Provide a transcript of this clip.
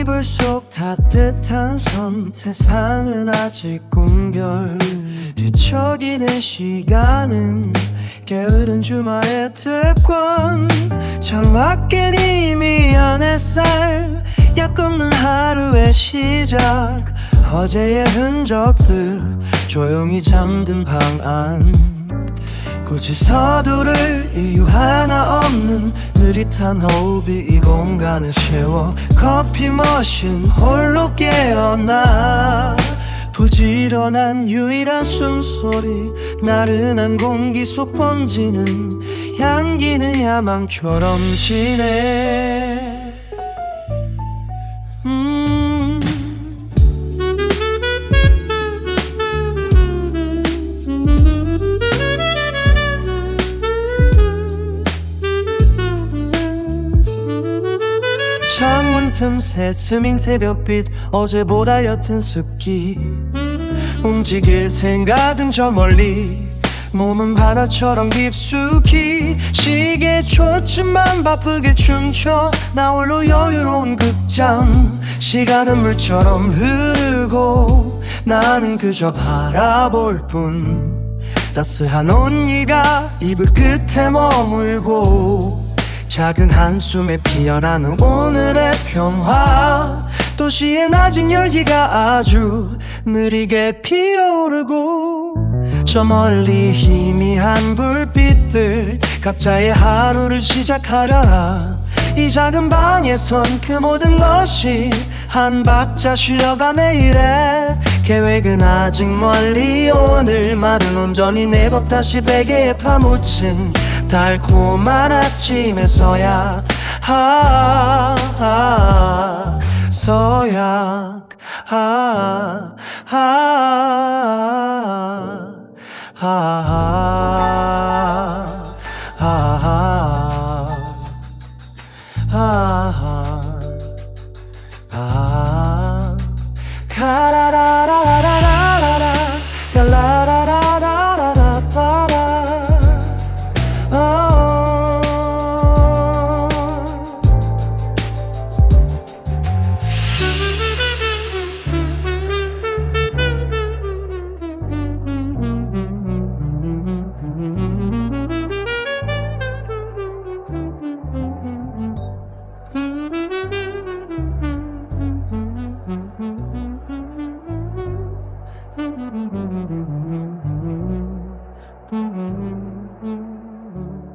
이불 속 따뜻한 섬 세상은 아직 꿈결 뒤척이는 시간은 게으른 주말의 특권 창밖엔 이미 한 햇살 약 없는 하루의 시작 어제의 흔적들 조용히 잠든 방 안 굳이 서두를 이유 하나 없는 느릿한 호흡이 이 공간을 채워 커피 머신 홀로 깨어나 부지런한 유일한 숨소리 나른한 공기 속 번지는 향기는 야망처럼 지네 창문 틈새 스민 새벽빛 어제보다 옅은 습기 움직일 생각은 저 멀리 몸은 바다처럼 깊숙이 시계 초침만 바쁘게 춤춰 나 홀로 여유로운 극장 시간은 물처럼 흐르고 나는 그저 바라볼 뿐 따스한 온기가 이불 끝에 머물고 작은 한숨에 피어나는 오늘의 평화 도시의 낮은 열기가 아주 느리게 피어오르고 저 멀리 희미한 불빛들 각자의 하루를 시작하려라 이 작은 방에선 그 모든 것이 한 박자 쉬어가네 이래 계획은 아직 멀리 오늘말은 온전히 내 것 다시 베개에 파묻힌 달콤한 아침에서야 서약 가라라라라라라라 갈라라라라라라라 Mm-hmm.